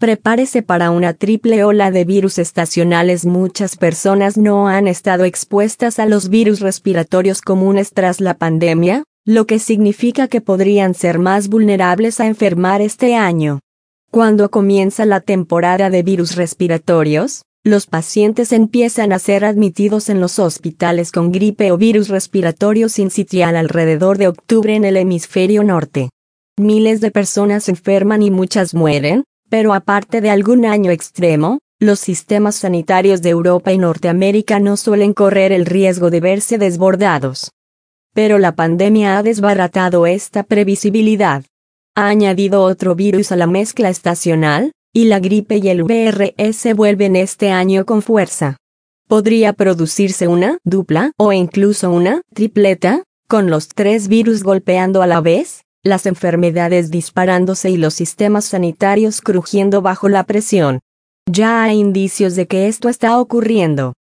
Prepárese para una triple ola de virus estacionales. Muchas personas no han estado expuestas a los virus respiratorios comunes tras la pandemia, lo que significa que podrían ser más vulnerables a enfermar este año. Cuando comienza la temporada de virus respiratorios, los pacientes empiezan a ser admitidos en los hospitales con gripe o virus respiratorio sincitial alrededor de octubre en el hemisferio norte. Miles de personas se enferman y muchas mueren, pero aparte de algún año extremo, los sistemas sanitarios de Europa y Norteamérica no suelen correr el riesgo de verse desbordados. Pero la pandemia ha desbaratado esta previsibilidad. Ha añadido otro virus a la mezcla estacional, y la gripe y el VRS vuelven este año con fuerza. Podría producirse una dupla o incluso una tripleta, con los tres virus golpeando a la vez, las enfermedades disparándose y los sistemas sanitarios crujiendo bajo la presión. Ya hay indicios de que esto está ocurriendo.